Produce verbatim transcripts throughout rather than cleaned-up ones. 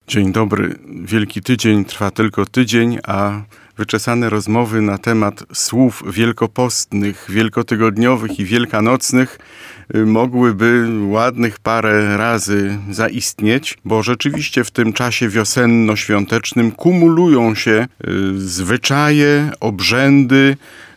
Dzień dobry. Wielki Tydzień trwa tylko tydzień, a wyczesane rozmowy na temat słów wielkopostnych, wielkotygodniowych i wielkanocnych mogłyby ładnych parę razy zaistnieć, bo rzeczywiście w tym czasie wiosenno-świątecznym kumulują się zwyczaje, obrzędy,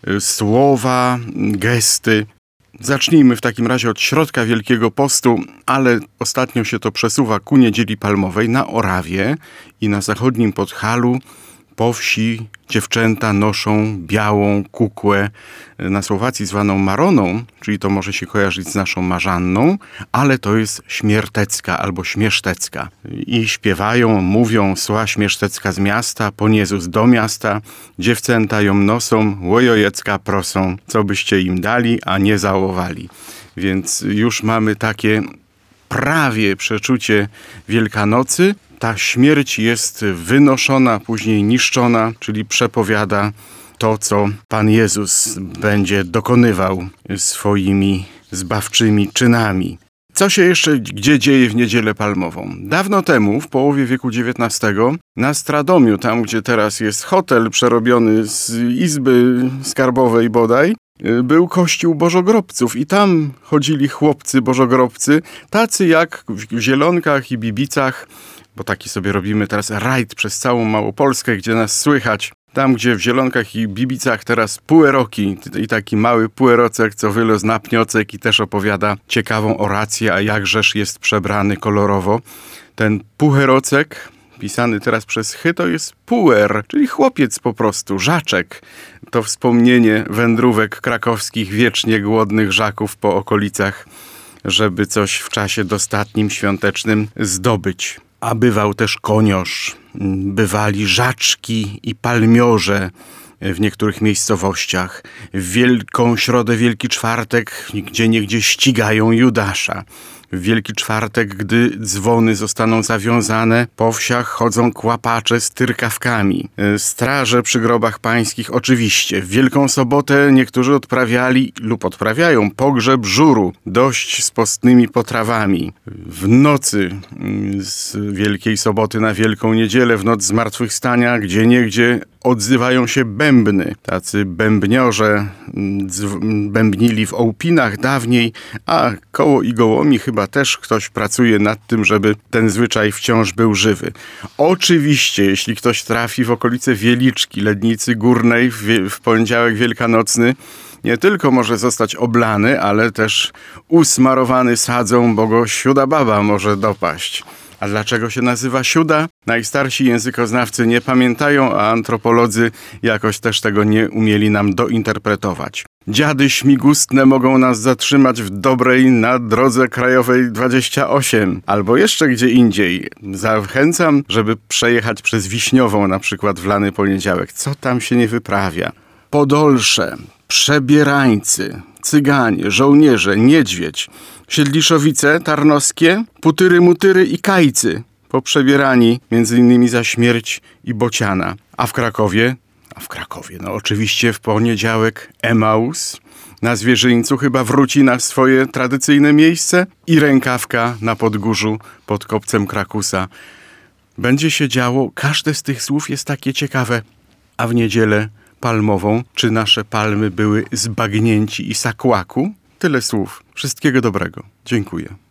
słowa, gesty. Zacznijmy w takim razie od środka Wielkiego Postu, ale ostatnio się to przesuwa ku Niedzieli Palmowej na Orawie i na zachodnim Podhalu po wsi dziewczęta noszą białą kukłę, na Słowacji zwaną maroną, czyli to może się kojarzyć z naszą marzanną, ale to jest śmiertecka albo śmiesztecka. I śpiewają, mówią sła śmiesztecka z miasta, Pan Jezus do miasta, dziewczęta ją nosą, łojojecka prosą, co byście im dali, a nie załowali. Więc już mamy takie prawie przeczucie Wielkanocy. Ta śmierć jest wynoszona, później niszczona, czyli przepowiada to, co Pan Jezus będzie dokonywał swoimi zbawczymi czynami. Co się jeszcze gdzie dzieje w Niedzielę Palmową? Dawno temu, w połowie wieku dziewiętnastego, na Stradomiu, tam gdzie teraz jest hotel przerobiony z izby skarbowej bodaj, był kościół bożogrobców i tam chodzili chłopcy bożogrobcy, tacy jak w Zielonkach i Bibicach, bo taki sobie robimy teraz rajd przez całą Małopolskę, gdzie nas słychać. Tam, gdzie w Zielonkach i Bibicach teraz pueroki i taki mały puerocek, co wylos na pniocek i też opowiada ciekawą orację, a jakżeż jest przebrany kolorowo. Ten puerocek, pisany teraz przez chy, to jest puer, czyli chłopiec po prostu, żaczek. To wspomnienie wędrówek krakowskich, wiecznie głodnych żaków po okolicach, żeby coś w czasie dostatnim, świątecznym zdobyć. A bywał też koniosz, bywali żaczki i palmiorze w niektórych miejscowościach. W Wielką Środę, Wielki Czwartek, gdzie niegdzie ścigają Judasza. W Wielki Czwartek, gdy dzwony zostaną zawiązane, po wsiach chodzą kłapacze z tyrkawkami. Straże przy grobach pańskich oczywiście. W Wielką Sobotę niektórzy odprawiali lub odprawiają pogrzeb żuru, dość z postnymi potrawami. W nocy z Wielkiej Soboty na Wielką Niedzielę, w noc Zmartwychwstania, gdzieniegdzie odzywają się bębny. Tacy bębniorze bębnili w Ołpinach dawniej, a koło Igołomi chyba też ktoś pracuje nad tym, żeby ten zwyczaj wciąż był żywy. Oczywiście, jeśli ktoś trafi w okolice Wieliczki, Lednicy Górnej w, w poniedziałek wielkanocny, nie tylko może zostać oblany, ale też usmarowany sadzą, bo go siuda baba może dopaść. A dlaczego się nazywa siuda? Najstarsi językoznawcy nie pamiętają, a antropolodzy jakoś też tego nie umieli nam dointerpretować. Dziady śmigustne mogą nas zatrzymać w Dobrej na drodze krajowej dwadzieścia osiem, albo jeszcze gdzie indziej. Zachęcam, żeby przejechać przez Wiśniową, na przykład w lany poniedziałek. Co tam się nie wyprawia? Podolsze, przebierańcy, cyganie, żołnierze, niedźwiedź, Siedliszowice tarnowskie, putyry, mutyry i kajcy, poprzebierani między innymi za śmierć i bociana. A w Krakowie, a w Krakowie, no oczywiście w poniedziałek Emaus, na Zwierzyńcu chyba wróci na swoje tradycyjne miejsce i rękawka na Podgórzu pod kopcem Krakusa. Będzie się działo, każde z tych słów jest takie ciekawe, a w Niedzielę Palmową, czy nasze palmy były z bagnięci i sakłaku? Tyle słów. Wszystkiego dobrego. Dziękuję.